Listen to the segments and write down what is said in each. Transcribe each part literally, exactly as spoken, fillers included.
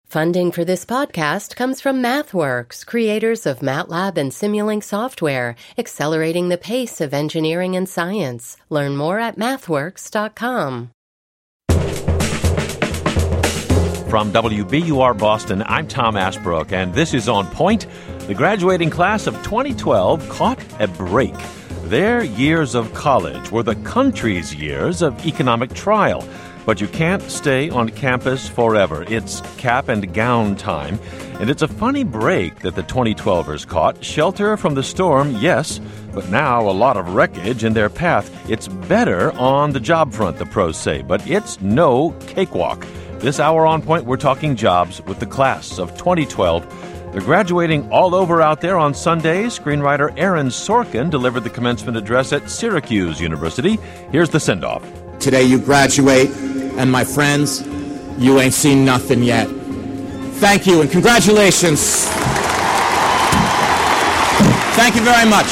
Funding for this podcast comes from MathWorks, creators of MATLAB and Simulink software, accelerating the pace of engineering and science. Learn more at mathworks dot com. From W B U R Boston, I'm Tom Ashbrook, and this is On Point. The graduating class of twenty twelve caught a break. Their years of college were the country's years of economic trial. But you can't stay on campus forever. It's cap and gown time. And it's a funny break that the twenty twelvers caught. Shelter from the storm, yes, but now a lot of wreckage in their path. It's better on the job front, the pros say, but it's no cakewalk. This hour on Point, we're talking jobs with the class of twenty twelve. They're graduating all over out there on Sunday. Screenwriter Aaron Sorkin delivered the commencement address at Syracuse University. Here's the send-off. Today you graduate, and my friends, you ain't seen nothing yet. Thank you and congratulations. Thank you very much.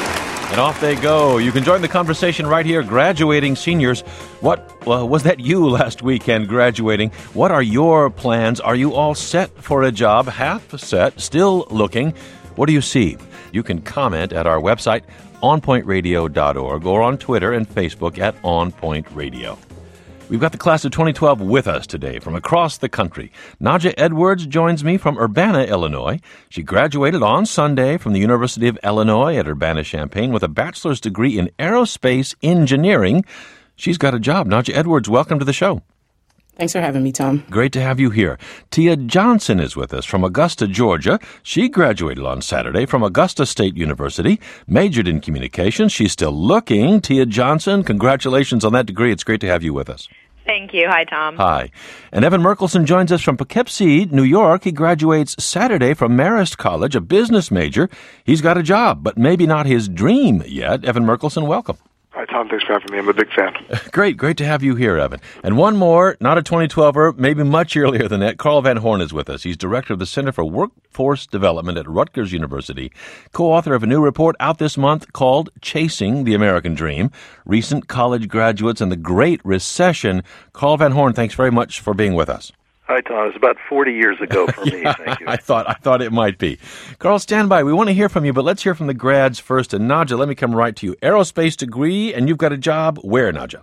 And off they go. You can join the conversation right here. Graduating seniors, what well, was that you last weekend graduating? What are your plans? Are you all set for a job? Half set, still looking. What do you see? You can comment at our website, on point radio dot org, or on Twitter and Facebook at On Point Radio. We've got the class of twenty twelve with us today from across the country. Nadja Edwards joins me from Urbana, Illinois. She graduated on Sunday from the University of Illinois at Urbana-Champaign with a bachelor's degree in aerospace engineering. She's got a job. Nadja Edwards, welcome to the show. Thanks for having me, Tom. Great to have you here. Tia Johnson is with us from Augusta, Georgia. She graduated on Saturday from Augusta State University, majored in communications. She's still looking. Tia Johnson, congratulations on that degree. It's great to have you with us. Thank you. Hi, Tom. Hi. And Evan Merkelson joins us from Poughkeepsie, New York. He graduates Saturday from Marist College, a business major. He's got a job, but maybe not his dream yet. Evan Merkelson, welcome. Hi, Tom. Thanks for having me. I'm a big fan. Great. Great to have you here, Evan. And one more, not a twenty twelver, maybe much earlier than that. Carl Van Horn is with us. He's director of the Center for Workforce Development at Rutgers University, co-author of a new report out this month called Chasing the American Dream, Recent College Graduates and the Great Recession. Carl Van Horn, thanks very much for being with us. Hi, Tom. It was about forty years ago for yeah, me. Thank you. I thought I thought it might be. Carl, stand by. We want to hear from you, but let's hear from the grads first. And Nadja, let me come right to you. Aerospace degree, and you've got a job where, Nadja?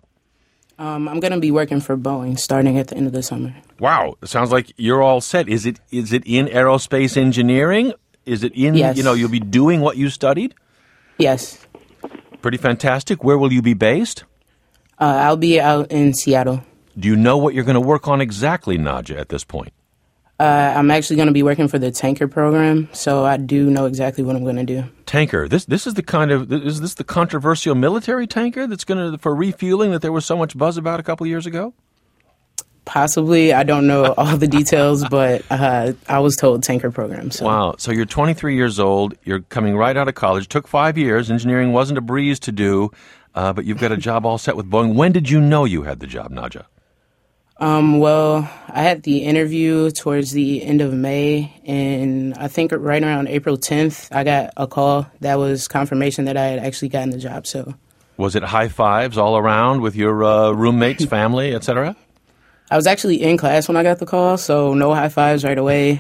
Um, I'm going to be working for Boeing starting at the end of the summer. Wow. It sounds like you're all set. Is it is it in aerospace engineering? Is it in, yes. you know, you'll be doing what you studied? Yes. Pretty fantastic. Where will you be based? Uh, I'll be out in Seattle. Do you know what you're going to work on exactly, Nadja, at this point? Uh, I'm actually going to be working for the Tanker program, so I do know exactly what I'm going to do. Tanker. This this is the kind of, is this the controversial military tanker that's going to, for refueling that there was so much buzz about a couple of years ago? Possibly. I don't know all the details, but uh, I was told Tanker program. So. Wow. So you're twenty-three years old. You're coming right out of college. Took five years. Engineering wasn't a breeze to do, uh, but you've got a job all set with Boeing. When did you know you had the job, Nadja? Um, well, I had the interview towards the end of May, and I think right around April tenth, I got a call that was confirmation that I had actually gotten the job. So, was it high fives all around with your uh, roommates, family, et cetera? I was actually in class when I got the call, so no high fives right away.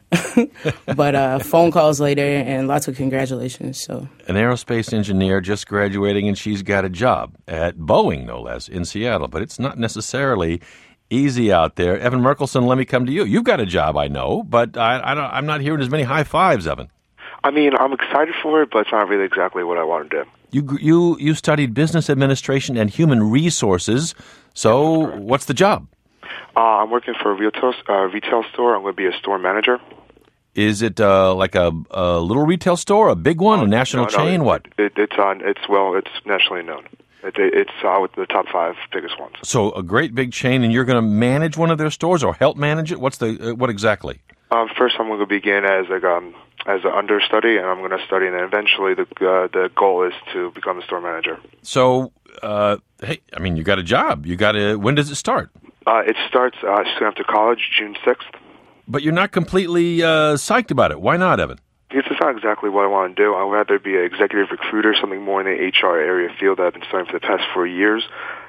But uh, phone calls later and lots of congratulations. So, an aerospace engineer just graduating, and she's got a job at Boeing, no less, in Seattle. But it's not necessarily easy out there. Evan Merkelson, let me come to you. You've got a job, I know, but I, I don't, I'm not hearing as many high fives, Evan. I mean, I'm excited for it, but it's not really exactly what I want to do. You you you studied business administration and human resources. So yeah, what's the job? Uh, I'm working for a retail, uh, retail store. I'm going to be a store manager. Is it uh, like a, a little retail store, a big one, uh, a national no, no, chain? It, what? It, it's on. It's well. It's nationally known. It, it's uh, with the top five biggest ones. So a great big chain, and you're going to manage one of their stores or help manage it? What's the uh, what exactly? Um, first, I'm going to begin as like um as an understudy, and I'm going to study, and then eventually the uh, the goal is to become a store manager. So, uh, hey, I mean, you got a job. You got to. When does it start? Uh, it starts uh, soon after college, June sixth. But you're not completely uh, psyched about it. Why not, Evan? Because it's not exactly what I want to do. I'd rather be an executive recruiter, something more in the H R area field that I've been studying for the past four years.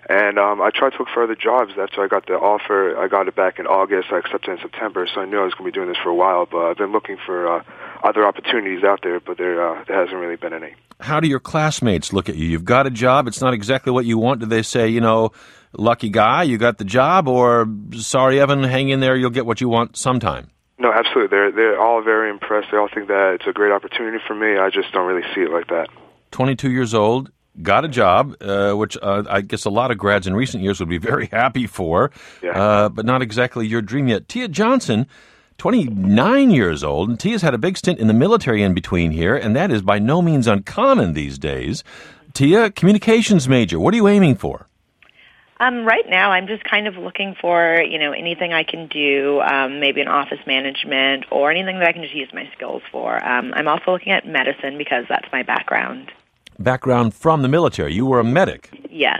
And um, I tried to look for other jobs. That's why I got the offer. I got it back in August. I accepted in September, so I knew I was going to be doing this for a while. But I've been looking for uh, other opportunities out there, but there uh, there hasn't really been any. How do your classmates look at you? You've got a job. It's not exactly what you want. Do they say, you know, lucky guy, you got the job, or sorry, Evan, hang in there, you'll get what you want sometime? No, absolutely. They're they're all very impressed. They all think that it's a great opportunity for me. I just don't really see it like that. twenty-two years old, got a job, uh, which uh, I guess a lot of grads in recent years would be very happy for, Yeah. uh, but not exactly your dream yet. Tia Johnson, twenty-nine years old, and Tia's had a big stint in the military in between here, and that is by no means uncommon these days. Tia, communications major, what are you aiming for? Um, right now, I'm just kind of looking for, you know, anything I can do, um, maybe in office management or anything that I can just use my skills for. Um, I'm also looking at medicine because that's my background. Background from the military. You were a medic. Yes.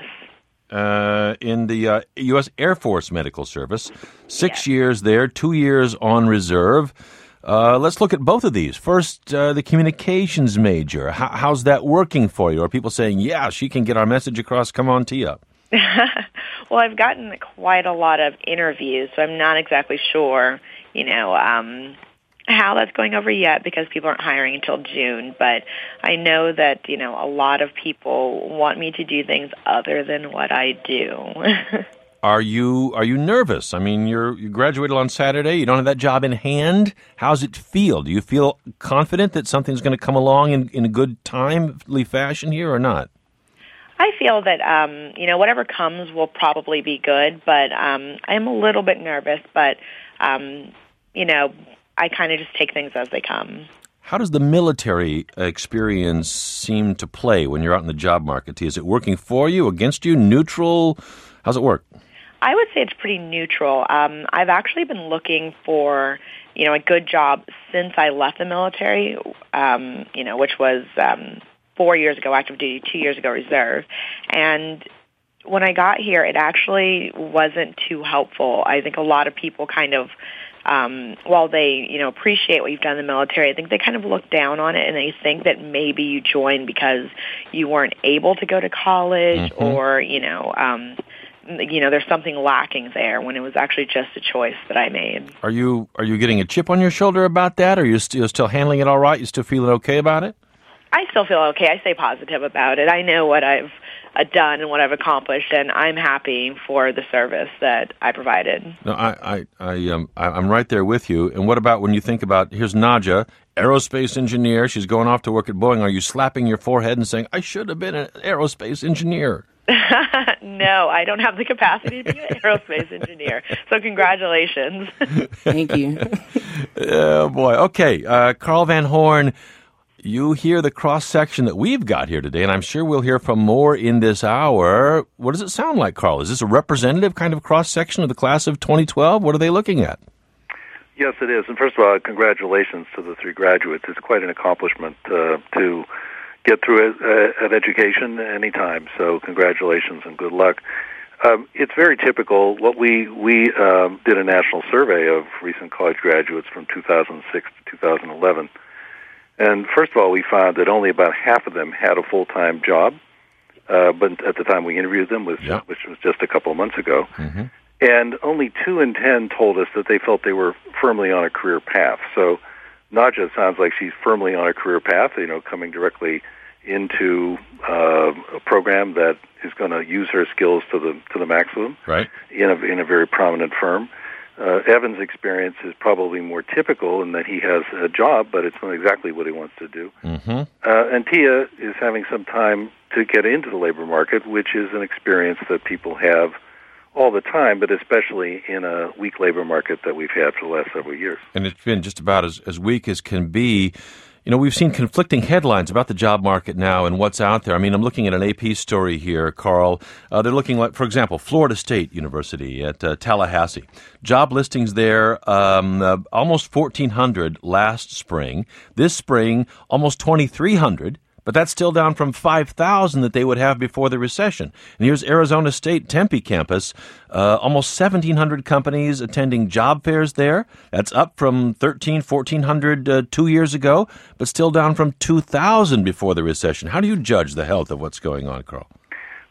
Uh, in the uh, U S Air Force Medical Service. Six Yes. years there, two years on reserve. Uh, let's look at both of these. First, uh, the communications major. How, how's that working for you? Are people saying, yeah, she can get our message across? Come on, Tia. Well, I've gotten quite a lot of interviews, so I'm not exactly sure, you know, um, how that's going over yet because people aren't hiring until June. But I know that, you know, a lot of people want me to do things other than what I do. Are you are you nervous? I mean, you're you graduated on Saturday. You don't have that job in hand. How's it feel? Do you feel confident that something's going to come along in, in a good timely fashion here or not? I feel that, um, you know, whatever comes will probably be good, but um, I'm a little bit nervous, but, um, you know, I kind of just take things as they come. How does the military experience seem to play when you're out in the job market? Is it working for you, against you, neutral? How's it work? I would say it's pretty neutral. Um, I've actually been looking for, you know, a good job since I left the military, um, you know, which was um, four years ago active duty, two years ago reserve. And when I got here, it actually wasn't too helpful. I think a lot of people kind of, um, while they, you know, appreciate what you've done in the military, I think they kind of look down on it and they think that maybe you joined because you weren't able to go to college Mm-hmm. or, you know, um, you know, there's something lacking there when it was actually just a choice that I made. Are you are you getting a chip on your shoulder about that? Or are you still, still handling it all right? You still feeling okay about it? I still feel okay. I stay positive about it. I know what I've uh, done and what I've accomplished, and I'm happy for the service that I provided. No, I, I, I, um, I, I'm right there with you. And what about when you think about, here's Nadja, aerospace engineer. She's going off to work at Boeing. Are you slapping your forehead and saying, I should have been an aerospace engineer? No, I don't have the capacity to be an aerospace engineer. So congratulations. Thank you. Oh, boy. Okay, uh, Carl Van Horn, you hear the cross-section that we've got here today, and I'm sure we'll hear from more in this hour. What does it sound like, Carl? Is this a representative kind of cross-section of the class of twenty twelve? What are they looking at? Yes, it is. And first of all, congratulations to the three graduates. It's quite an accomplishment uh, to get through a, a, an education anytime. So congratulations and good luck. Um, it's very typical. What we we um, did a national survey of recent college graduates from two thousand six to two thousand eleven. And first of all, we found that only about half of them had a full-time job, uh, but at the time we interviewed them, was, Yeah. which was just a couple of months ago. Mm-hmm. And only two in ten told us that they felt they were firmly on a career path. So Nadja sounds like she's firmly on a career path, you know, coming directly into uh, a program that is going to use her skills to the to the maximum Right. in a, in a very prominent firm. Uh, Evan's experience is probably more typical in that he has a job, but it's not exactly what he wants to do. Mm-hmm. Uh, and Tia is having some time to get into the labor market, which is an experience that people have all the time, but especially in a weak labor market that we've had for the last several years. And it's been just about as, as weak as can be. You know, we've seen conflicting headlines about the job market now and what's out there. I mean, I'm looking at an A P story here, Carl. Uh, they're looking like, for example, Florida State University at uh, Tallahassee. Job listings there, um, uh, almost fourteen hundred last spring. This spring, almost twenty-three hundred. But that's still down from five thousand that they would have before the recession. And here's Arizona State Tempe campus, uh, almost seventeen hundred companies attending job fairs there. That's up from thirteen, fourteen hundred uh, two years ago, but still down from two thousand before the recession. How do you judge the health of what's going on, Carl?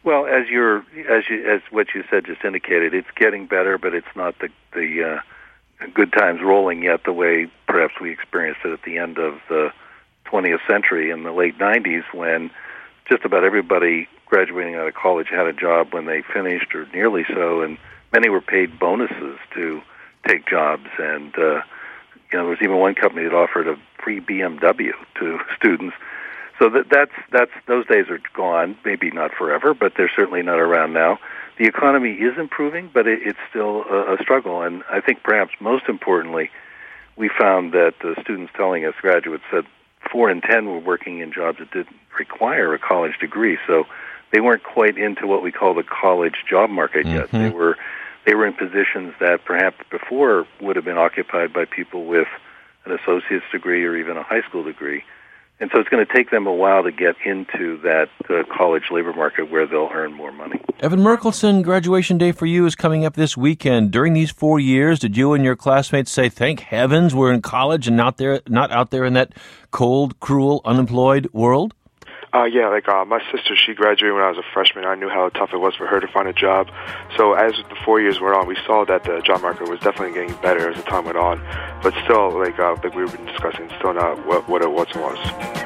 Well, as you're as you as what you said just indicated, it's getting better, but it's not the the uh, good times rolling yet the way perhaps we experienced it at the end of the twentieth century in the late nineties, when just about everybody graduating out of college had a job when they finished, or nearly so, and many were paid bonuses to take jobs. And uh, you know, there was even one company that offered a free B M W to students. So that that's that's those days are gone. Maybe not forever, but they're certainly not around now. The economy is improving, but it, it's still a, a struggle. And I think perhaps most importantly, we found that the students telling us, graduates said, four in ten were working in jobs that didn't require a college degree. So they weren't quite into what we call the college job market yet. Mm-hmm. They were they were in positions that perhaps before would have been occupied by people with an associate's degree or even a high school degree. And so it's going to take them a while to get into that uh, college labor market where they'll earn more money. Evan Merkelson, graduation day for you is coming up this weekend. During these four years, did you and your classmates say, thank heavens we're in college and not there, not out there in that cold, cruel, unemployed world? Uh, yeah, like uh, my sister, she graduated when I was a freshman. I knew how tough it was for her to find a job. So as the four years went on, we saw that the job market was definitely getting better as the time went on. But still, like uh, like we've been discussing, still not what, what it once was.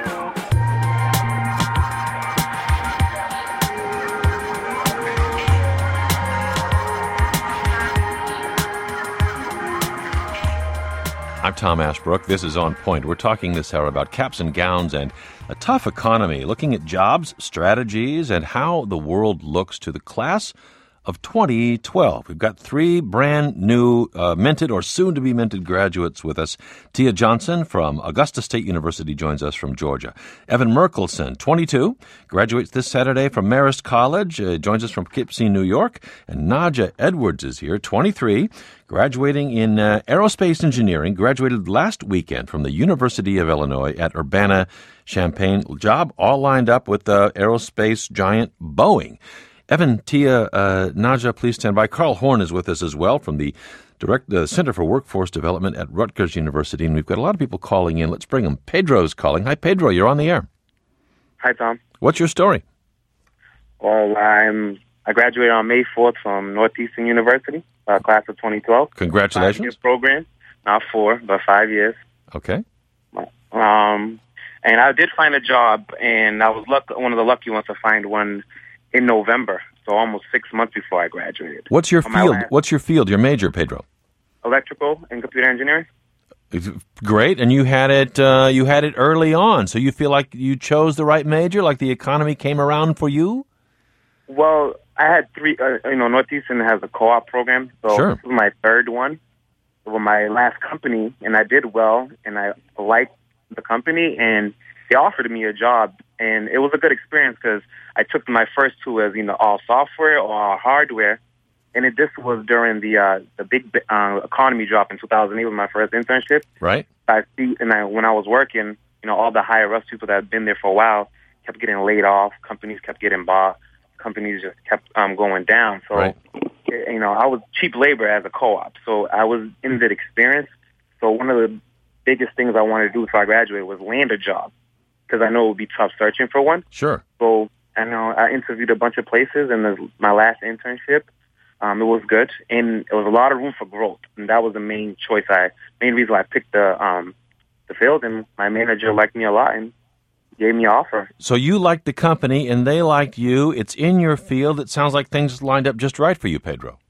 I'm Tom Ashbrook. This is On Point. We're talking this hour about caps and gowns and a tough economy, looking at jobs, strategies, and how the world looks to the class of twenty twelve. We've got three brand new uh, minted or soon-to-be minted graduates with us. Tia Johnson from Augusta State University joins us from Georgia. Evan Merkelson, twenty-two, graduates this Saturday from Marist College, uh, joins us from Poughkeepsie, New York. And Naja Edwards is here, twenty-three, graduating in uh, aerospace engineering, graduated last weekend from the University of Illinois at Urbana-Champaign. Job all lined up with the aerospace giant Boeing. Evan, Tia, uh, Naja, please stand by. Carl Horn is with us as well from the direct uh, Center for Workforce Development at Rutgers University, and we've got a lot of people calling in. Let's bring them. Pedro's calling. Hi, Pedro. You're on the air. Hi, Tom. What's your story? Well, I'm I graduated on May fourth from Northeastern University, uh, class of twenty twelve. Congratulations. Five-year program, not four, but five years. Okay. Um, and I did find a job, and I was luck- one of the lucky ones to find one in November, so almost six months before I graduated. What's your On my field? last- What's your field? Your major, Pedro? Electrical and computer engineering. Great, and you had it. Uh, you had it early on, so you feel like you chose the right major, like the economy came around for you. Well, I had three. Uh, you know, Northeastern has a co-op program, so Sure. this was my third one. With my last company, and I did well, and I liked the company, and they offered me a job, and it was a good experience because I took my first two as, you know, all software or all hardware, and it, this was during the uh, the big uh, economy drop in two thousand eight with my first internship. Right. I see, and I, when I was working, you know, all the higher ups people that had been there for a while kept getting laid off. Companies kept getting bought. Companies just kept um, going down. So, Right. you know, I was cheap labor as a co-op, so I was in that experience. So one of the biggest things I wanted to do before I graduated was land a job, because I know it would be tough searching for one. Sure. So I know I interviewed a bunch of places, and the, my last internship, um, it was good, and there was a lot of room for growth, and that was the main choice. I main reason I picked the um, the field, and my manager liked me a lot and gave me an offer. So you liked the company, and they liked you. It's in your field. It sounds like things lined up just right for you, Pedro.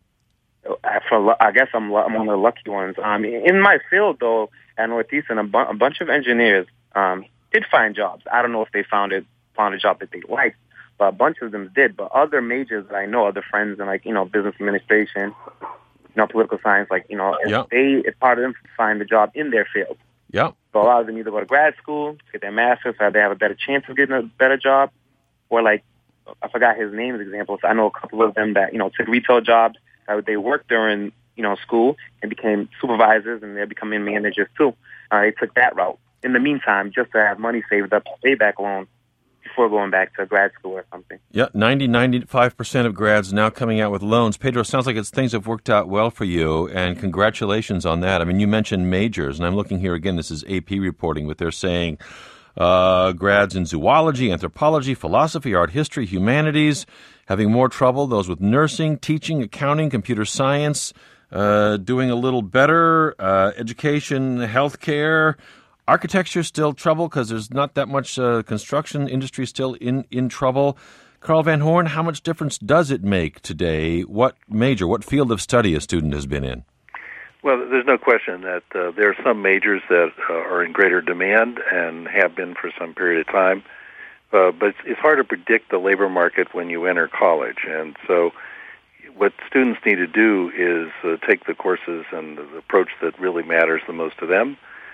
I, for, I guess I'm, I'm one of the lucky ones. Um, in my field, though, at Northeastern, a, bu- a bunch of engineers um, did find jobs. I don't know if they found it found a job that they liked, but a bunch of them did. But other majors that I know, other friends in, like, you know, business administration, you know, political science, like, you know, Yeah. they it's part of them to find a job in their field. Yeah. So a lot of them either go to grad school, get their master's, so they have a better chance of getting a better job, or like, I forgot his name as examples. I know a couple of them that, you know, took retail jobs. Uh, they worked during, you know, school and became supervisors, and they're becoming managers too. Uh, they took that route. In the meantime, just to have money saved up to pay back loan before going back to grad school or something. Yeah, ninety, ninety-five percent of grads now coming out with loans. Pedro, sounds like it's things have worked out well for you, and congratulations on that. I mean, you mentioned majors, and I'm looking here again. This is A P reporting, but they're saying uh, grads in zoology, anthropology, philosophy, art history, humanities having more trouble. Those with nursing, teaching, accounting, computer science, uh, doing a little better. Uh, education, healthcare. Architecture still trouble because there's not that much uh, construction industry still in, in trouble. Carl Van Horn, how much difference does it make today? What major, what field of study a student has been in? Well, there's no question that uh, there are some majors that uh, are in greater demand and have been for some period of time. Uh, but it's, it's hard to predict the labor market when you enter college. And so what students need to do is uh, take the courses and the approach that really matters the most to them,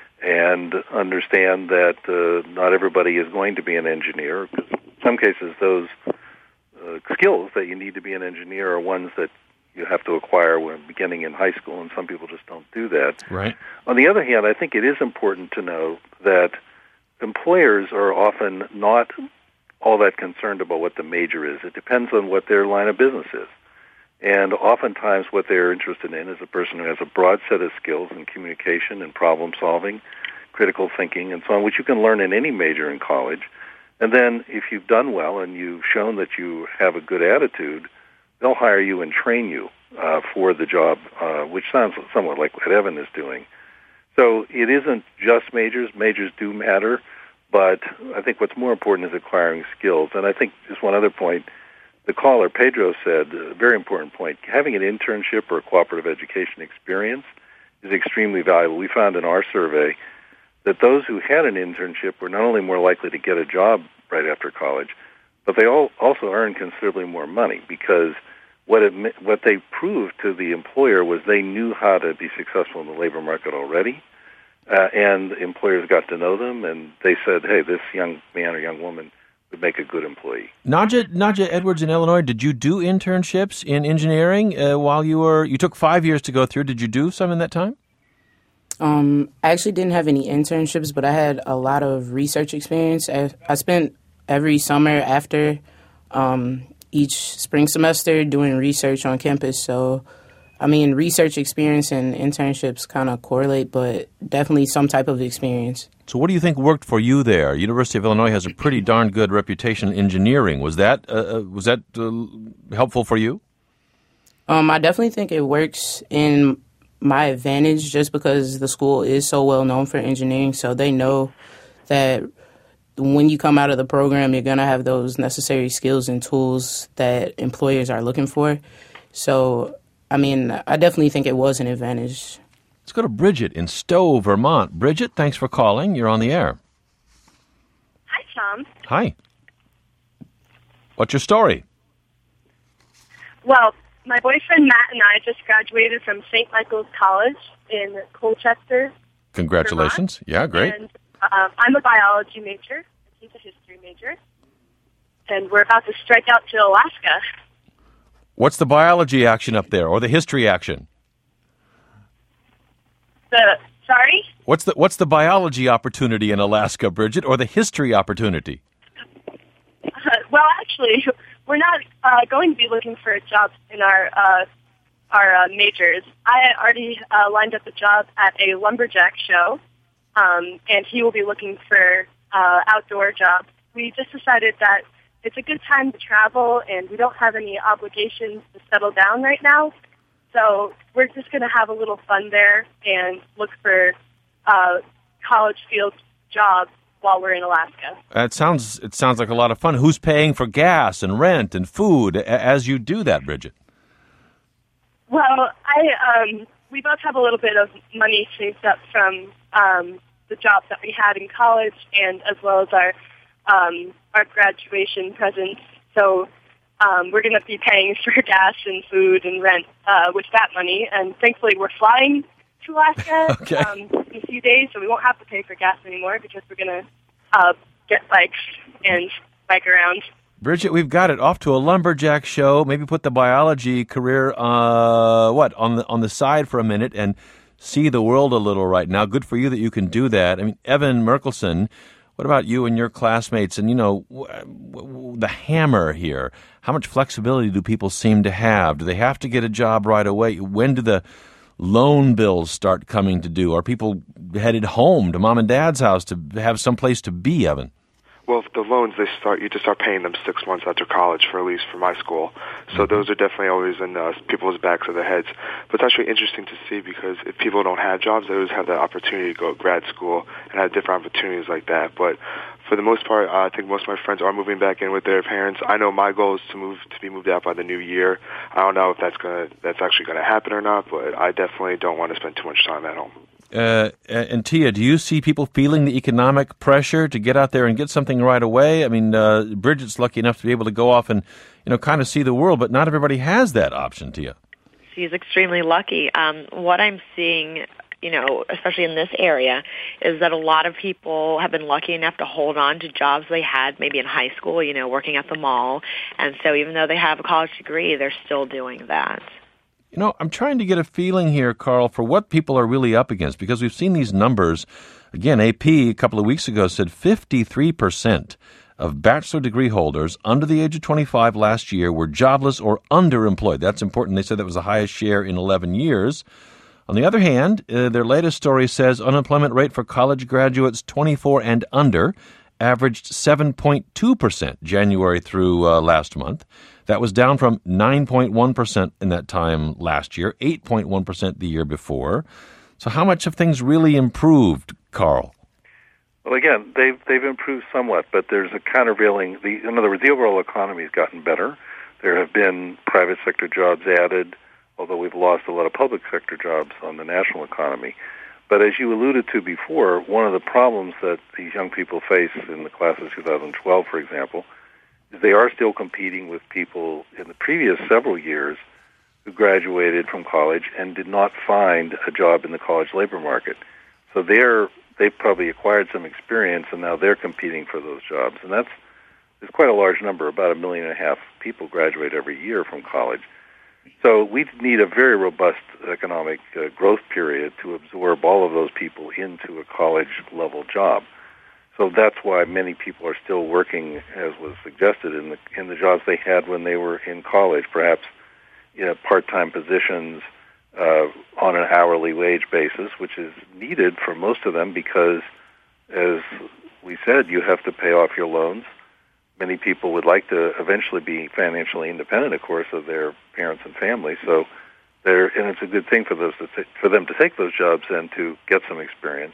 and understand that uh, not everybody is going to be an engineer. Because in some cases, those uh, skills that you need to be an engineer are ones that you have to acquire when beginning in high school, and some people just don't do that. Right. On the other hand, I think it is important to know that employers are often not all that concerned about what the major is. It depends on what their line of business is. And oftentimes what they're interested in is a person who has a broad set of skills in communication and problem solving, critical thinking, and so on, which you can learn in any major in college. And then if you've done well and you've shown that you have a good attitude, they'll hire you and train you uh, for the job, uh, which sounds somewhat like what Evan is doing. So it isn't just majors. Majors do matter, but I think what's more important is acquiring skills. And I think just one other point, the caller, Pedro, said, a very important point, having an internship or a cooperative education experience is extremely valuable. We found in our survey that those who had an internship were not only more likely to get a job right after college, but they all also earned considerably more money, because what it what they proved to the employer was they knew how to be successful in the labor market already, uh, and employers got to know them, and they said, hey, this young man or young woman would make a good employee. Nadja, Nadja Edwards in Illinois, did you do internships in engineering uh, while you were, you took five years to go through. Did you do some in that time? Um, I actually didn't have any internships, but I had a lot of research experience. I, I spent every summer after um, each spring semester doing research on campus. So, I mean, research experience and internships kind of correlate, but definitely some type of experience. So what do you think worked for you there? University of Illinois has a pretty darn good reputation in engineering. Was that uh, was that uh, helpful for you? Um, I definitely think it works in my advantage just because the school is so well known for engineering. So they know that when you come out of the program, you're going to have those necessary skills and tools that employers are looking for. So, I mean, I definitely think it was an advantage. Let's go to Bridget in Stowe, Vermont. Bridget, thanks for calling. You're on the air. Hi, Tom. Hi. What's your story? Well, my boyfriend Matt and I just graduated from Saint Michael's College in Colchester. Congratulations. Vermont. Yeah, great. And um, I'm a biology major. He's a history major. And we're about to strike out to Alaska. What's the biology action up there, or the history action? The sorry? What's the what's the biology opportunity in Alaska, Bridget, or the history opportunity? Uh, well, actually, we're not uh, going to be looking for a job in our uh, our uh, majors. I already uh, lined up a job at a lumberjack show, um, and he will be looking for uh, outdoor jobs. We just decided that it's a good time to travel, and we don't have any obligations to settle down right now. So we're just going to have a little fun there and look for uh, college field jobs while we're in Alaska. It sounds it sounds like a lot of fun. Who's paying for gas and rent and food as you do that, Bridget? Well, I um, we both have a little bit of money saved up from um, the jobs that we had in college, and as well as our um, our graduation presents. So um, we're going to be paying for gas and food and rent uh, with that money. And thankfully, we're flying to Alaska okay. um, in a few days, so we won't have to pay for gas anymore because we're going to uh, get bikes and bike around. Bridget, we've got it. Off to a lumberjack show. Maybe put the biology career, uh, what, on the on the side for a minute and see the world a little right now. Good for you that you can do that. I mean, Evan Merkelson, what about you and your classmates? And, you know, w- w- the hammer here. How much flexibility do people seem to have? Do they have to get a job right away? When do the loan bills start coming to due? Are people headed home to mom and dad's house to have some place to be, Evan? Well, the loans, they start, you just start paying them six months after college, for at least for my school. So those are definitely always in uh, people's backs of their heads. But it's actually interesting to see, because if people don't have jobs, they always have that opportunity to go to grad school and have different opportunities like that. But for the most part, uh, I think most of my friends are moving back in with their parents. I know my goal is to move to be moved out by the new year. I don't know if that's gonna that's actually going to happen or not, but I definitely don't want to spend too much time at home. Uh, and Tia, do you see people feeling the economic pressure to get out there and get something right away? I mean, uh, Bridget's lucky enough to be able to go off and, you know, kind of see the world, but not everybody has that option, Tia. She's extremely lucky. Um, what I'm seeing, you know, especially in this area, is that a lot of people have been lucky enough to hold on to jobs they had maybe in high school, you know, working at the mall. And so even though they have a college degree, they're still doing that. You know, I'm trying to get a feeling here, Carl, for what people are really up against, because we've seen these numbers. Again, A P a couple of weeks ago said fifty-three percent of bachelor degree holders under the age of twenty-five last year were jobless or underemployed. That's important. They said that was the highest share in eleven years. On the other hand, uh, their latest story says unemployment rate for college graduates twenty-four and under averaged seven point two percent January through uh, last month. That was down from nine point one percent in that time last year, eight point one percent the year before. So how much have things really improved, Carl? Well, again, they've they've improved somewhat, but there's a countervailing. The, in other words, the overall economy has gotten better. There have been private sector jobs added, although we've lost a lot of public sector jobs on the national economy. But as you alluded to before, one of the problems that these young people face in the class of two thousand twelve, for example, is they are still competing with people in the previous several years who graduated from college and did not find a job in the college labor market. So they're they've probably acquired some experience, and now they're competing for those jobs. And that's there's quite a large number. About a million and a half people graduate every year from college. So we need a very robust economic uh, growth period to absorb all of those people into a college-level job. So that's why many people are still working, as was suggested, in the in the jobs they had when they were in college, perhaps you know, part-time positions uh, on an hourly wage basis, which is needed for most of them because, as we said, you have to pay off your loans. Many people would like to eventually be financially independent, of course, of their parents and family. So, they're, and it's a good thing for those to t- for them to take those jobs and to get some experience.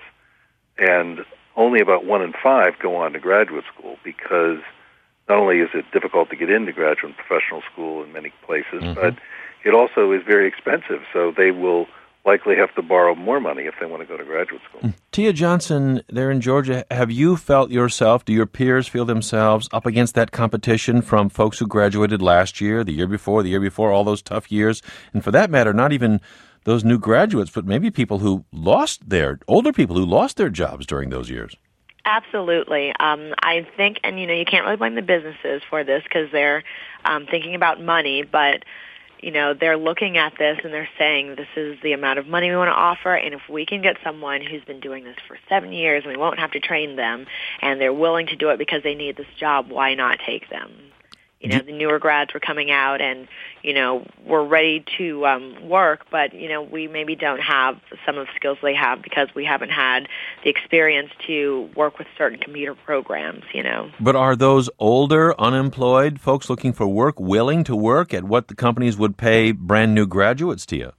And only about one in five go on to graduate school because not only is it difficult to get into graduate and professional school in many places, mm-hmm. but it also is very expensive. So they will likely have to borrow more money if they want to go to graduate school. Tia Johnson, there in Georgia, have you felt yourself, do your peers feel themselves up against that competition from folks who graduated last year, the year before, the year before, all those tough years? And for that matter, not even those new graduates, but maybe people who lost their, older people who lost their jobs during those years. Absolutely. Um, I think, and you know, you can't really blame the businesses for this because they're um, thinking about money, but you know, they're looking at this and they're saying this is the amount of money we want to offer, and if we can get someone who's been doing this for seven years and we won't have to train them and they're willing to do it because they need this job, why not take them? You know, the newer grads were coming out and, you know, we're ready to um, work, but, you know, we maybe don't have some of the skills they have because we haven't had the experience to work with certain computer programs, you know. But are those older, unemployed folks looking for work willing to work at what the companies would pay brand new graduates, Tia?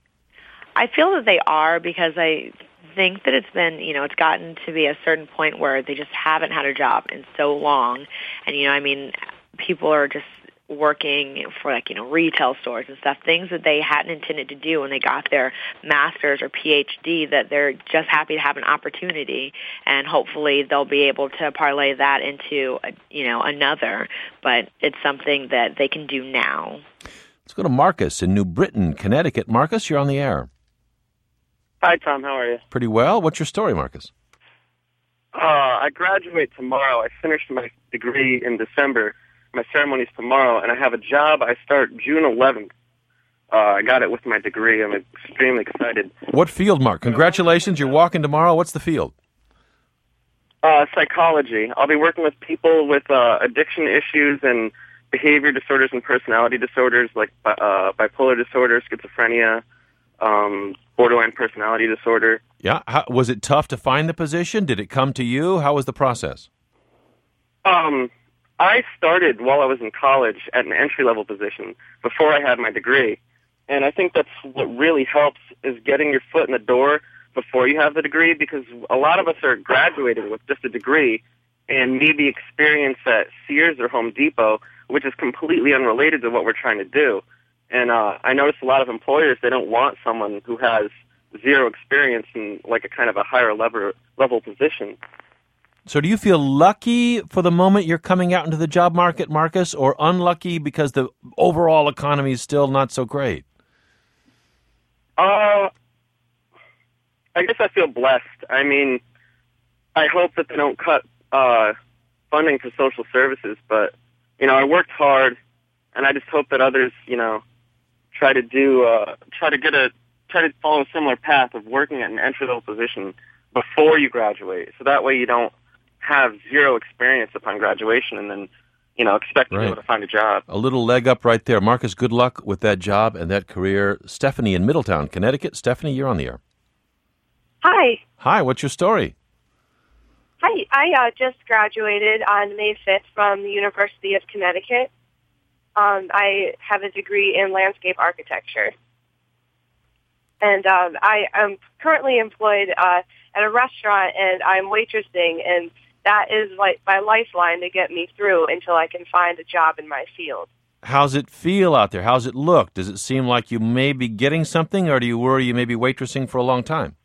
I feel that they are because I think that it's been, you know, it's gotten to be a certain point where they just haven't had a job in so long. And, you know, I mean, people are just working for, like, you know, retail stores and stuff, things that they hadn't intended to do when they got their master's or P H D, that they're just happy to have an opportunity, and hopefully they'll be able to parlay that into, a, you know, another, but it's something that they can do now. Let's go to Marcus in New Britain, Connecticut. Marcus, you're on the air. Hi, Tom. How are you? Pretty well. What's your story, Marcus? Uh, I graduate tomorrow. I finished my degree in December. My ceremony's tomorrow, and I have a job. I start June eleventh. Uh, I got it with my degree. I'm extremely excited. What field, Mark? Congratulations. You're walking tomorrow. What's the field? Uh, psychology. I'll be working with people with uh, addiction issues and behavior disorders and personality disorders like uh, bipolar disorder, schizophrenia, um, borderline personality disorder. Yeah. How, was it tough to find the position? Did it come to you? How was the process? Um, I started while I was in college at an entry-level position before I had my degree. And I think that's what really helps is getting your foot in the door before you have the degree, because a lot of us are graduating with just a degree and maybe experience at Sears or Home Depot, which is completely unrelated to what we're trying to do. And uh, I notice a lot of employers, they don't want someone who has zero experience in like a kind of a higher level, level position. So do you feel lucky for the moment you're coming out into the job market, Marcus, or unlucky because the overall economy is still not so great? Uh, I guess I feel blessed. I mean, I hope that they don't cut uh, funding for social services, but, you know, I worked hard, and I just hope that others, you know, try to do, uh, try to get a, try to follow a similar path of working at an entry-level position before you graduate, so that way you don't have zero experience upon graduation and then, you know, expect to Right. be able to find a job. A little leg up right there. Marcus, good luck with that job and that career. Stephanie in Middletown, Connecticut. Stephanie, you're on the air. Hi. Hi, what's your story? Hi. I uh, just graduated on May fifth from the University of Connecticut. Um, I have a degree in landscape architecture. And um, I am currently employed uh, at a restaurant, and I'm waitressing, and that is like my lifeline to get me through until I can find a job in my field. How's it feel out there? How's it look? Does it seem like you may be getting something, or do you worry you may be waitressing for a long time?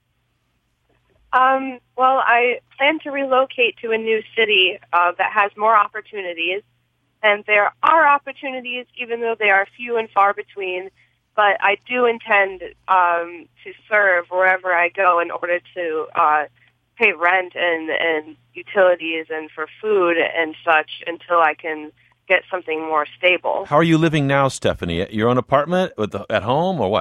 Um, well, I plan to relocate to a new city uh, that has more opportunities, and there are opportunities, even though they are few and far between. But I do intend um, to serve wherever I go in order to uh, pay rent and, and utilities and for food and such until I can get something more stable. How are you living now, Stephanie? Your own apartment with the, at home, or what?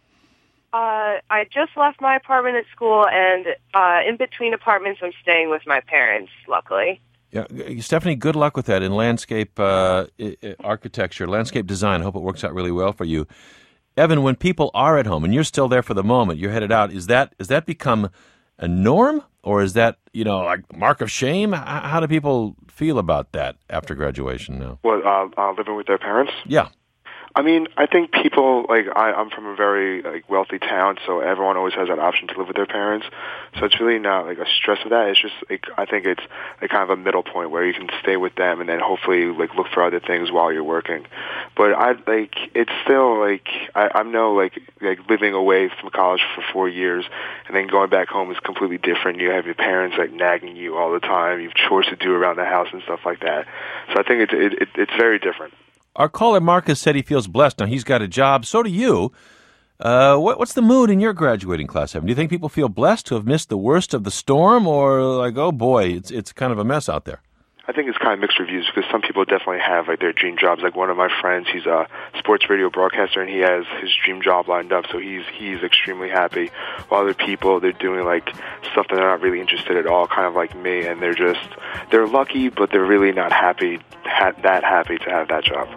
Uh, I just left my apartment at school, and uh, in between apartments, I'm staying with my parents, luckily. Yeah, Stephanie, good luck with that in landscape uh, architecture, landscape design. I hope it works out really well for you. Evan, when people are at home and you're still there for the moment, you're headed out, is that is that become a norm, or is that, you know, like mark of shame? How, how do people feel about that after graduation now? What, uh, uh, living with their parents? Yeah. I mean, I think people, like, I, I'm from a very, like, wealthy town, so everyone always has that option to live with their parents. So it's really not, like, a stress of that. It's just, like, I think it's, like, kind of a middle point where you can stay with them and then hopefully, like, look for other things while you're working. But I, like, it's still, like, I, I'm no, like, like, living away from college for four years and then going back home is completely different. You have your parents, like, nagging you all the time. You have chores to do around the house and stuff like that. So I think it's, it, it, it's very different. Our caller, Marcus, said he feels blessed. Now, he's got a job. So do you. Uh, what, what's the mood in your graduating class, Evan? Do you think people feel blessed to have missed the worst of the storm, or like, oh, boy, it's it's kind of a mess out there? I think it's kind of mixed reviews because some people definitely have, like, their dream jobs. Like, one of my friends, he's a sports radio broadcaster, and he has his dream job lined up, so he's he's extremely happy. While other people, they're doing, like, stuff that they're not really interested at all, kind of like me, and they're just, they're lucky, but they're really not happy, ha- that happy to have that job.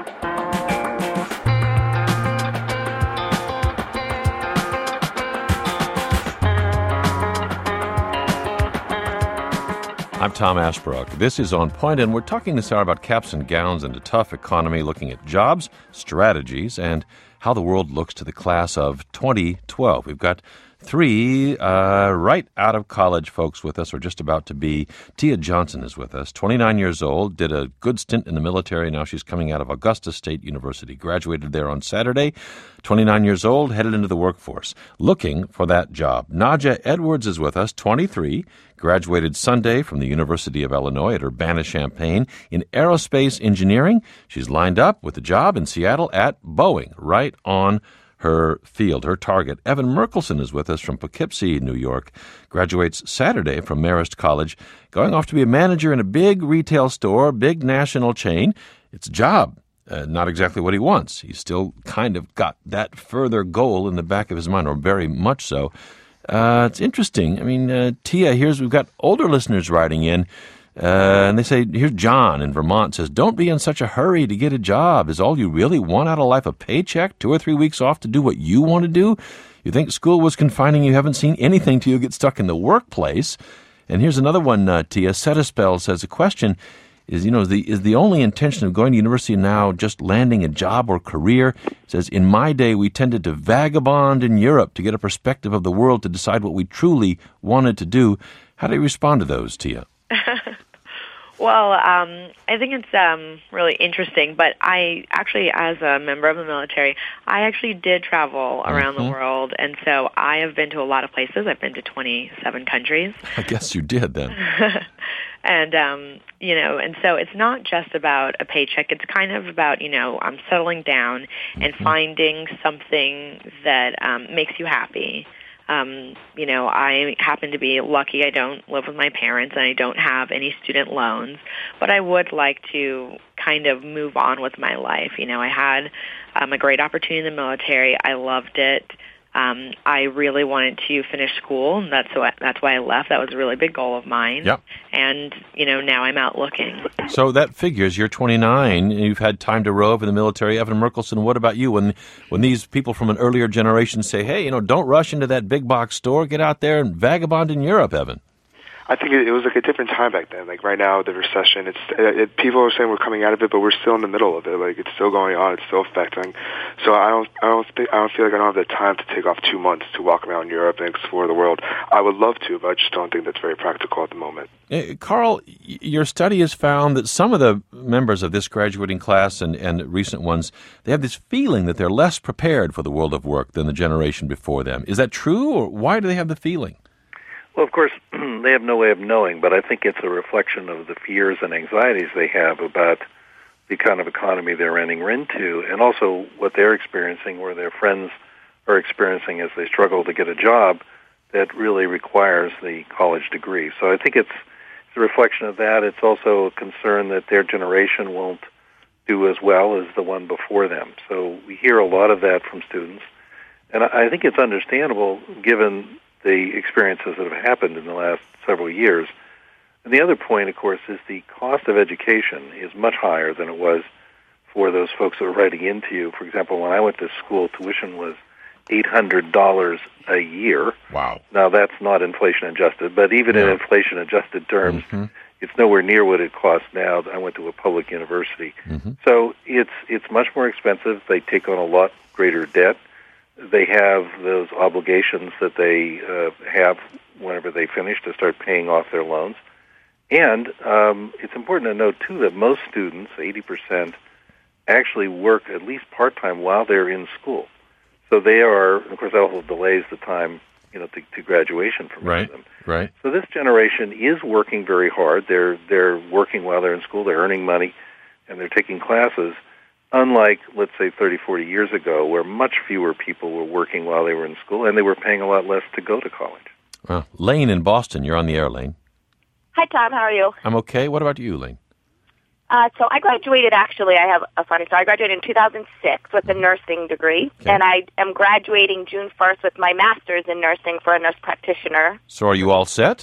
I'm Tom Ashbrook. This is On Point, and we're talking this hour about caps and gowns and a tough economy, looking at jobs, strategies, and how the world looks to the class of twenty twelve. We've got three uh, right out of college folks with us, or just about to be. Tia Johnson is with us, twenty-nine years old, did a good stint in the military. Now she's coming out of Augusta State University, graduated there on Saturday. twenty-nine years old, headed into the workforce, looking for that job. Nadja Edwards is with us, twenty-three, graduated Sunday from the University of Illinois at Urbana-Champaign in aerospace engineering. She's lined up with a job in Seattle at Boeing, right on her field, her target. Evan Merkelson is with us from Poughkeepsie, New York. Graduates Saturday from Marist College, going off to be a manager in a big retail store, big national chain. It's a job. Uh, not exactly what he wants. He's still kind of got that further goal in the back of his mind, or very much so. Uh, it's interesting. I mean, uh, Tia, here's, we've got older listeners writing in, uh, and they say, here's John in Vermont says, don't be in such a hurry to get a job. Is all you really want out of life a paycheck, two or three weeks off to do what you want to do? You think school was confining you, haven't seen anything till you get stuck in the workplace. And here's another one, uh, Tia. Setaspell says, a question is, you know, the, is the only intention of going to university now just landing a job or career? It says, in my day, we tended to vagabond in Europe to get a perspective of the world to decide what we truly wanted to do. How do you respond to those, Tia? Well, um, I think it's um, really interesting, but I actually, as a member of the military, I actually did travel around mm-hmm. the world, and so I have been to a lot of places. I've been to twenty-seven countries. I guess you did then. And, um, you know, and so it's not just about a paycheck. It's kind of about, you know, I'm settling down mm-hmm. and finding something that um, makes you happy. Um, you know, I happen to be lucky. I don't live with my parents, and I don't have any student loans. But I would like to kind of move on with my life. You know, I had um, a great opportunity in the military. I loved it. Um, I really wanted to finish school, and that's why, that's why I left. That was a really big goal of mine. Yep. And, you know, now I'm out looking. So that figures you're twenty-nine, and you've had time to rove in the military. Evan Merkelson, what about you? When when these people from an earlier generation say, hey, you know, don't rush into that big box store, get out there and vagabond in Europe, Evan. I think it, it was like a different time back then. Like right now, the recession, it's it, it, people are saying we're coming out of it, but we're still in the middle of it. Like it's still going on, it's still affecting. So I don't, I don't think, I don't feel like I don't have the time to take off two months to walk around Europe and explore the world. I would love to, but I just don't think that's very practical at the moment. Uh, Carl, your study has found that some of the members of this graduating class and, and recent ones, they have this feeling that they're less prepared for the world of work than the generation before them. Is that true, or why do they have the feeling? Well, of course, they have no way of knowing, but I think it's a reflection of the fears and anxieties they have about the kind of economy they're entering into, and also what they're experiencing, where their friends are experiencing as they struggle to get a job that really requires the college degree. So I think it's, it's a reflection of that. It's also a concern that their generation won't do as well as the one before them. So we hear a lot of that from students, and I think it's understandable given the experiences that have happened in the last several years. And the other point, of course, is the cost of education is much higher than it was for those folks that were writing into you. For example, when I went to school, tuition was eight hundred dollars a year. Wow. Now, that's not inflation-adjusted, but even yeah. in inflation-adjusted terms, mm-hmm. it's nowhere near what it costs now. I went to a public university. Mm-hmm. So it's it's much more expensive. They take on a lot greater debt. They have those obligations that they uh, have whenever they finish to start paying off their loans. And um, it's important to note, too, that most students, eighty percent, actually work at least part-time while they're in school. So they are, of course, that also delays the time, you know, to, to graduation for many of them. Right. So this generation is working very hard. They're they're working while they're in school. They're earning money, and they're taking classes. Unlike, let's say, thirty, forty years ago, where much fewer people were working while they were in school, and they were paying a lot less to go to college. Well, Lane in Boston, you're on the air, Lane. Hi, Tom. How are you? I'm okay. What about you, Lane? Uh, so I graduated, actually, I have a funny story. I graduated in two thousand six with a nursing degree, okay. and I am graduating June first with my master's in nursing for a nurse practitioner. So are you all set?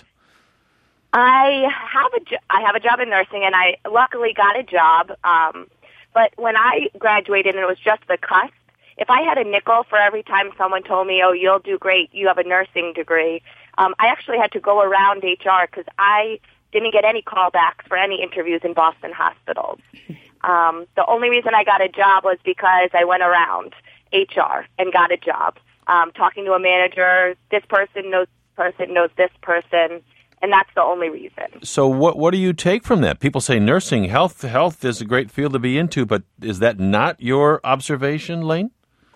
I have a, jo- I have a job in nursing, and I luckily got a job. Um, but when I graduated, and it was just the cusp, if I had a nickel for every time someone told me, oh, you'll do great, you have a nursing degree, um, I actually had to go around H R because I didn't get any callbacks for any interviews in Boston hospitals. Um, the only reason I got a job was because I went around H R and got a job, um, talking to a manager. This person knows this person knows this person, and that's the only reason. So what what do you take from that? People say nursing, health, health is a great field to be into, but is that not your observation, Lane?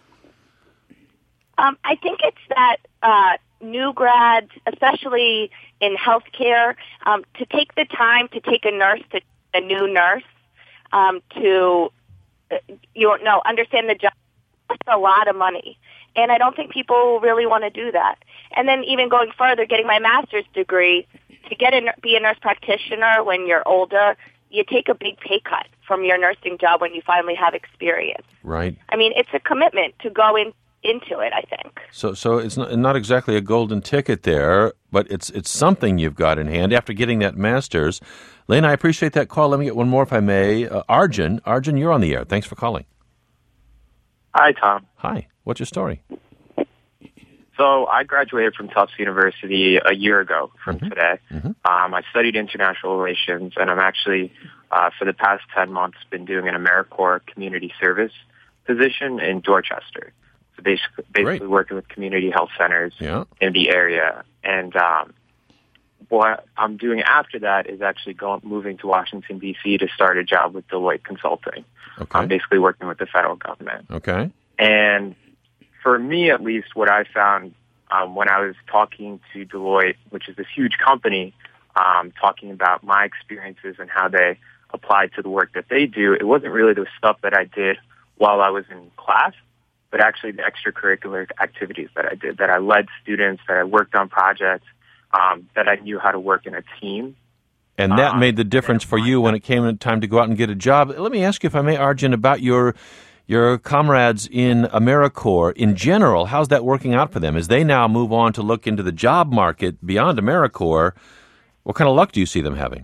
Um, I think it's that uh, new grads, especially in healthcare, um, to take the time to take a nurse, to a new nurse, um, to uh, you know understand the job. That's a lot of money, and I don't think people really want to do that. And then even going further, getting my master's degree to get a, be a nurse practitioner when you're older, you take a big pay cut from your nursing job when you finally have experience. Right. I mean, it's a commitment to go in. into it, I think. So so it's not, not exactly a golden ticket there, but it's it's something you've got in hand after getting that master's. Lane, I appreciate that call. Let me get one more if I may. Uh, Arjun, Arjun, you're on the air. Thanks for calling. Hi, Tom. Hi. What's your story? So I graduated from Tufts University a year ago from Mm-hmm. today. Mm-hmm. Um, I studied international relations, and I'm actually, uh, for the past ten months, been doing an AmeriCorps community service position in Dorchester. So basically, basically working with community health centers Yeah. in the area. And um, what I'm doing after that is actually going moving to Washington, D C to start a job with Deloitte Consulting. Okay. I'm basically working with the federal government. Okay. And for me, at least, what I found um, when I was talking to Deloitte, which is this huge company, um, talking about my experiences and how they applied to the work that they do, it wasn't really the stuff that I did while I was in class, but actually the extracurricular activities that I did, that I led students, that I worked on projects, um, that I knew how to work in a team. And that Uh, made the difference for you when it came time to go out and get a job. Let me ask you, if I may, Arjun, about your your comrades in AmeriCorps in general. How's that working out for them? As they now move on to look into the job market beyond AmeriCorps, what kind of luck do you see them having?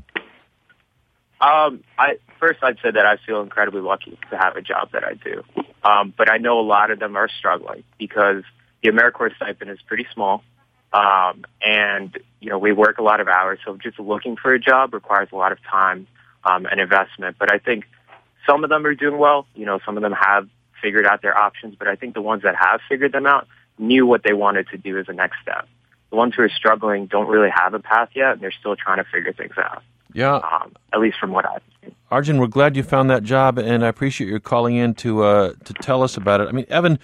Um, I first I'd say that I feel incredibly lucky to have a job that I do, um, but I know a lot of them are struggling because the AmeriCorps stipend is pretty small, um, and you know we work a lot of hours. So just looking for a job requires a lot of time um, and investment. But I think some of them are doing well. You know, some of them have figured out their options. But I think the ones that have figured them out knew what they wanted to do as a next step. The ones who are struggling don't really have a path yet, and they're still trying to figure things out. Yeah. Um, at least from what I've seen. Arjun, we're glad you found that job, and I appreciate your calling in to uh, to tell us about it. I mean, Evan,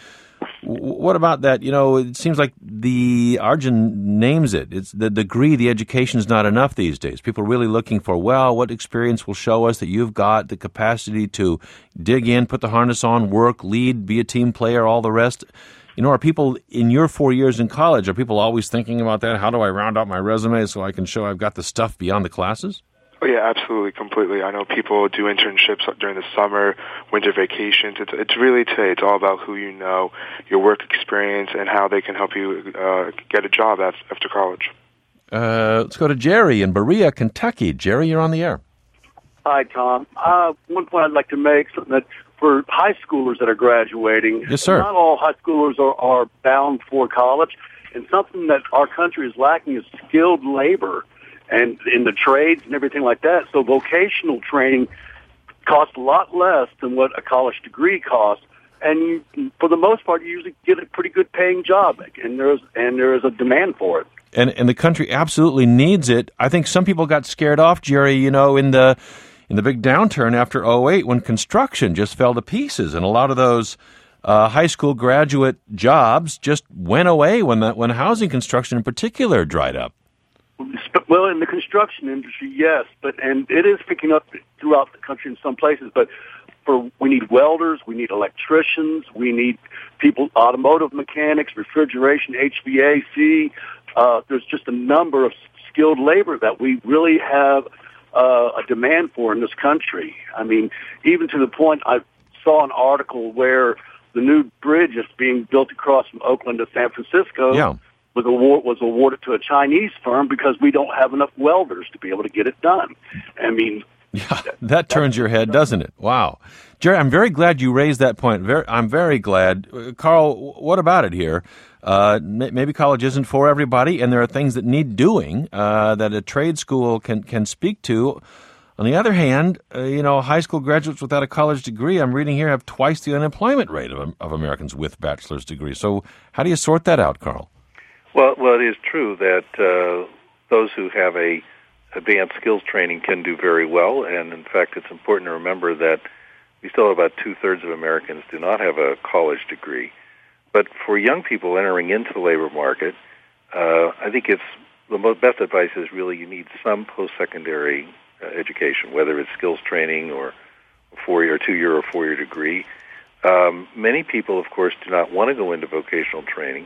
w- what about that? You know, it seems like the Arjun names it. It's the degree, the education is not enough these days. People are really looking for, well, what experience will show us that you've got the capacity to dig in, put the harness on, work, lead, be a team player, all the rest. You know, are people in your four years in college, are people always thinking about that? How do I round out my resume so I can show I've got the stuff beyond the classes? Oh, yeah, absolutely, completely. I know people do internships during the summer, winter vacations. It's, it's really today, it's all about who you know, your work experience, and how they can help you uh, get a job after college. Uh, let's go to Jerry in Berea, Kentucky. Jerry, you're on the air. Hi, Tom. Uh, one point I'd like to make, something that for high schoolers that are graduating, yes, sir. Not all high schoolers are, are bound for college, and something that our country is lacking is skilled labor. And in the trades and everything like that. So vocational training costs a lot less than what a college degree costs. And you, for the most part, you usually get a pretty good paying job, and there's and there is a demand for it. And and the country absolutely needs it. I think some people got scared off, Jerry, you know, in the in the big downturn after oh eight when construction just fell to pieces, and a lot of those uh, high school graduate jobs just went away when the, when housing construction in particular dried up. Well, in the construction industry, yes, but and it is picking up throughout the country in some places. But for we need welders, we need electricians, we need people, automotive mechanics, refrigeration, H V A C. Uh, there's just a number of skilled labor that we really have uh, a demand for in this country. I mean, even to the point I saw an article where the new bridge is being built across from Oakland to San Francisco. Yeah. Was award was awarded to a Chinese firm because we don't have enough welders to be able to get it done. I mean, yeah, that turns your head, doesn't it? Wow, Jerry, I'm very glad you raised that point. Very, I'm very glad, uh, Carl. What about it here? Uh, maybe college isn't for everybody, and there are things that need doing uh, that a trade school can can speak to. On the other hand, uh, you know, high school graduates without a college degree, I'm reading here, have twice the unemployment rate of of Americans with bachelor's degrees. So, how do you sort that out, Carl? Well, well, it is true that uh, those who have a advanced skills training can do very well, and in fact, it's important to remember that we still have about two-thirds of Americans do not have a college degree. But for young people entering into the labor market, uh, I think it's the most, best advice is really you need some post-secondary uh, education, whether it's skills training or a four-year, two-year or four-year degree. Um, many people, of course, do not want to go into vocational training.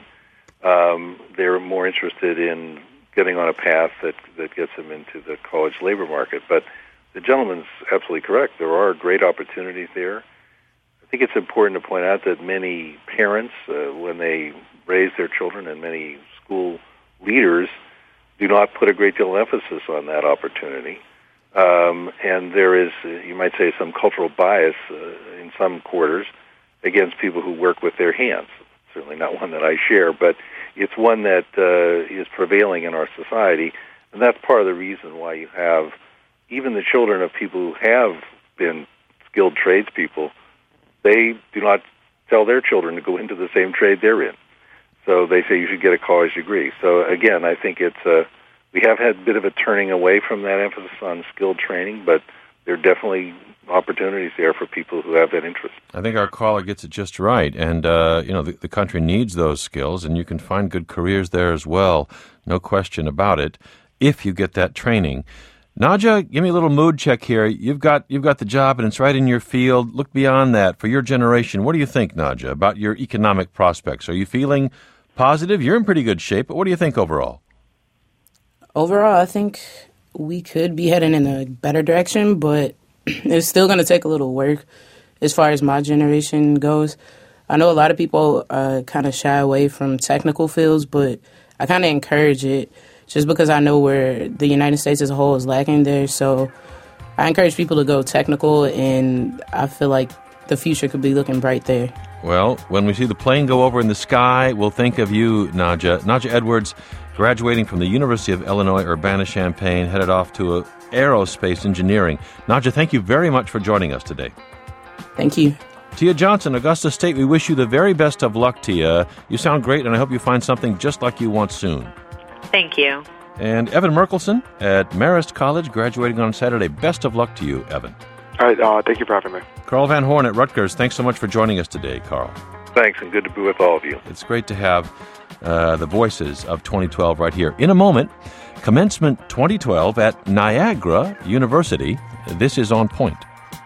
Um, they're more interested in getting on a path that, that gets them into the college labor market. But the gentleman's absolutely correct. There are great opportunities there. I think it's important to point out that many parents, uh, when they raise their children, and many school leaders do not put a great deal of emphasis on that opportunity. Um, and there is, uh, you might say, some cultural bias uh, in some quarters against people who work with their hands. Certainly not one that I share, but it's one that uh, is prevailing in our society, and that's part of the reason why you have even the children of people who have been skilled tradespeople. They do not tell their children to go into the same trade they're in. So they say you should get a college degree. So again, I think it's a, we have had a bit of a turning away from that emphasis on skilled training, but there are definitely opportunities there for people who have that interest. I think our caller gets it just right. And, uh, you know, the, the country needs those skills, and you can find good careers there as well. No question about it, if you get that training. Nadja, give me a little mood check here. You've got you've got the job, and it's right in your field. Look beyond that. For your generation, what do you think, Nadja, about your economic prospects? Are you feeling positive? You're in pretty good shape, but what do you think overall? Overall, I think we could be heading in a better direction, but it's still going to take a little work as far as my generation goes. I know a lot of people uh, kind of shy away from technical fields, but I kind of encourage it. Just because I know where the United States as a whole is lacking there. So I encourage people to go technical, and I feel like the future could be looking bright there. Well, when we see the plane go over in the sky, we'll think of you, Nadja. Nadja Edwards, graduating from the University of Illinois Urbana-Champaign, headed off to a aerospace engineering. Nadja, thank you very much for joining us today. Thank you. Tia Johnson, Augusta State, we wish you the very best of luck, Tia. You sound great, and I hope you find something just like you want soon. Thank you. And Evan Merkelson at Marist College, graduating on Saturday. Best of luck to you, Evan. All right, uh, thank you for having me. Carl Van Horn at Rutgers, thanks so much for joining us today, Carl. Thanks, and good to be with all of you. It's great to have uh, the voices of twenty twelve right here. In a moment, commencement twenty twelve at Niagara University. This is On Point.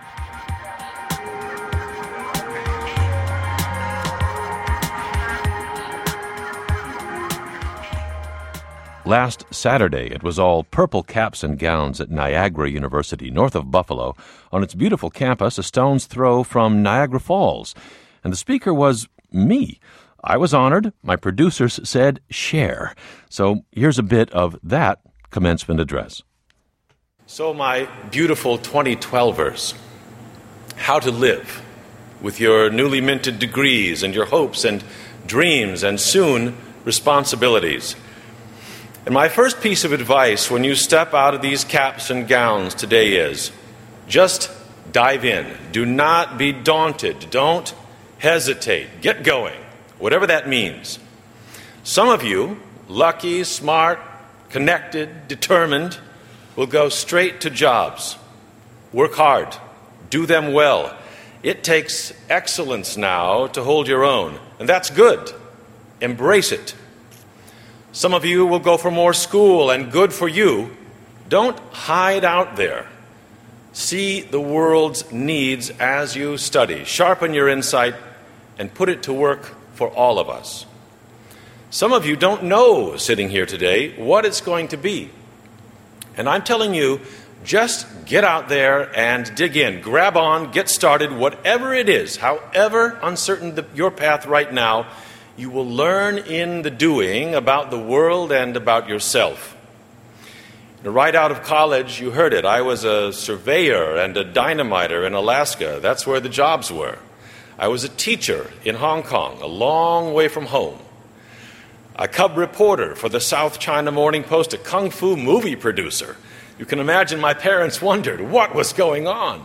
Last Saturday, it was all purple caps and gowns at Niagara University, north of Buffalo, on its beautiful campus, a stone's throw from Niagara Falls. And the speaker was me. I was honored. My producers said, share. So here's a bit of that commencement address. So my beautiful twenty twelvers, how to live with your newly minted degrees and your hopes and dreams and soon responsibilities. And my first piece of advice when you step out of these caps and gowns today is just dive in. Do not be daunted. Don't hesitate. Get going, whatever that means. Some of you, lucky, smart, connected, determined, will go straight to jobs. Work hard. Do them well. It takes excellence now to hold your own, and that's good. Embrace it. Some of you will go for more school, and good for you. Don't hide out there. See the world's needs as you study. Sharpen your insight and put it to work for all of us. Some of you don't know, sitting here today, what it's going to be. And I'm telling you, just get out there and dig in. Grab on, get started, whatever it is, however uncertain the, your path right now, you will learn in the doing about the world and about yourself. Right out of college, you heard it. I was a surveyor and a dynamiter in Alaska. That's where the jobs were. I was a teacher in Hong Kong, a long way from home. A cub reporter for the South China Morning Post, a kung fu movie producer. You can imagine my parents wondered what was going on.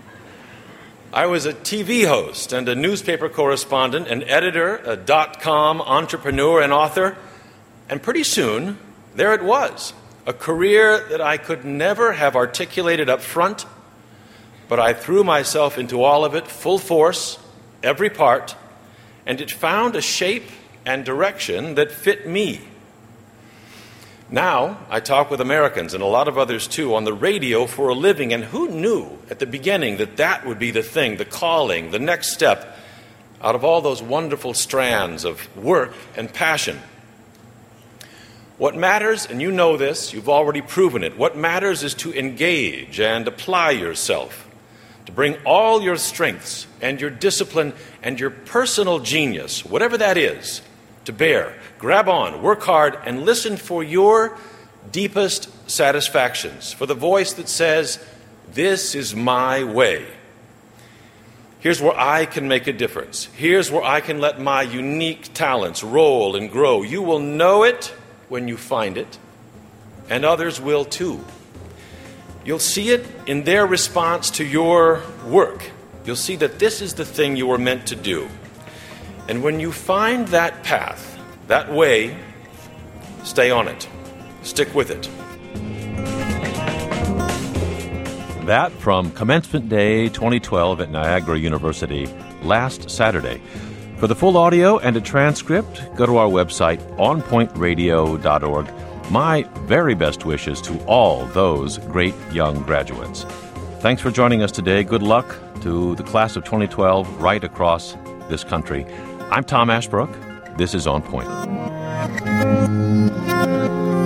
I was a T V host and a newspaper correspondent, an editor, a dot-com entrepreneur and author, and pretty soon, there it was, a career that I could never have articulated up front, but I threw myself into all of it, full force, every part, and it found a shape and direction that fit me. Now, I talk with Americans, and a lot of others too, on the radio for a living, and who knew at the beginning that that would be the thing, the calling, the next step, out of all those wonderful strands of work and passion. What matters, and you know this, you've already proven it, what matters is to engage and apply yourself, to bring all your strengths and your discipline and your personal genius, whatever that is, to bear. Grab on, work hard, and listen for your deepest satisfactions, for the voice that says, this is my way. Here's where I can make a difference. Here's where I can let my unique talents roll and grow. You will know it when you find it, and others will too. You'll see it in their response to your work. You'll see that this is the thing you were meant to do. And when you find that path, that way, stay on it. Stick with it. That from Commencement Day twenty twelve at Niagara University last Saturday. For the full audio and a transcript, go to our website, on point radio dot org. My very best wishes to all those great young graduates. Thanks for joining us today. Good luck to the class of twenty twelve right across this country. I'm Tom Ashbrook. This is On Point.